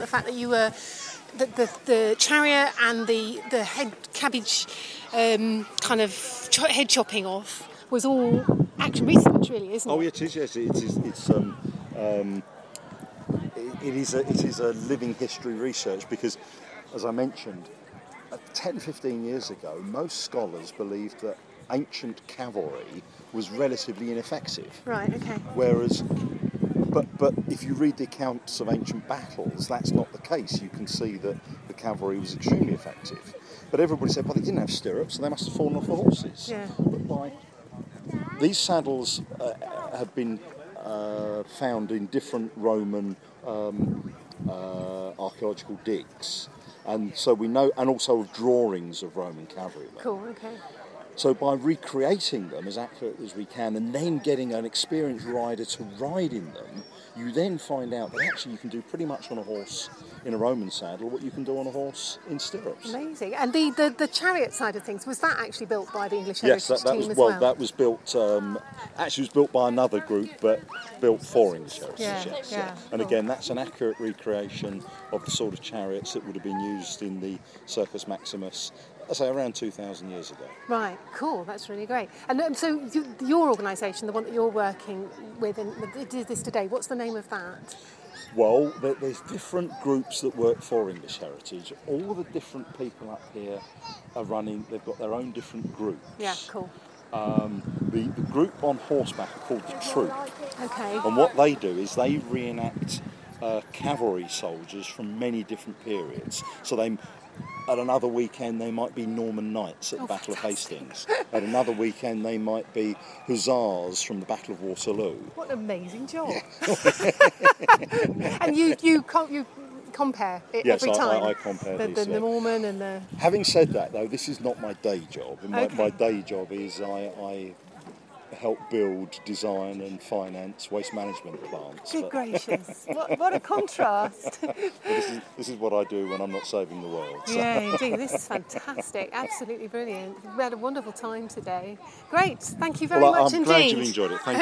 The fact that you were the chariot and the head cabbage kind of head chopping off was all actual research, really, isn't it? Oh, it is. Yes, it is. It is a living history research because, as I mentioned, 10, 15 years ago, most scholars believed that ancient cavalry was relatively ineffective. Right. Okay. Whereas, but if you read the accounts of ancient battles, that's not the case. You can see that the cavalry was extremely effective. But everybody said, well, they didn't have stirrups, so they must have fallen off the horses. Yeah. But these saddles have been found in different Roman archaeological digs, and so we know, and also of drawings of Roman cavalrymen. Cool. Okay. So by recreating them as accurately as we can and then getting an experienced rider to ride in them, you then find out that actually you can do pretty much on a horse in a Roman saddle what you can do on a horse in stirrups. Amazing. And the chariot side of things, was that actually built by the English Heritage Yes, that team was, as well, that was built, actually it was built by another group, but built for English Heritage, yes. Yeah. And Cool. again, that's an accurate recreation of the sort of chariots that would have been used in the Circus Maximus, I say around 2,000 years ago. Right, cool, that's really great. And so your organisation, the one that you're working with and did this today, what's the name of that? Well, there's different groups that work for English Heritage. All the different people up here are running, they've got their own different groups. Yeah, cool. The group on horseback are called the Troop. Okay. And what they do is they reenact cavalry soldiers from many different periods. So at another weekend they might be Norman knights at the Battle of Hastings. At another weekend they might be hussars from the Battle of Waterloo. What an amazing job. And you compare it yes, every time? I compare these. The Norman and the... Having said that, though, this is not my day job. And Okay. my day job is I help build, design and finance waste management plants. Good gracious, what a contrast. This is what I do when I'm not saving the world. So. Yeah, indeed, this is fantastic, absolutely brilliant. We had a wonderful time today. Great, thank you very much I'm indeed. glad you enjoyed it. Thank you.